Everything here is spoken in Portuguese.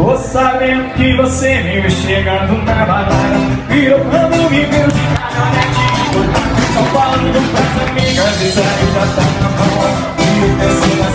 Tô sabendo que você me viu chegando na balada, virou quando me viu de caminhonete. Tô falando pras amigas, isso aí já tá na mão. E o terceiro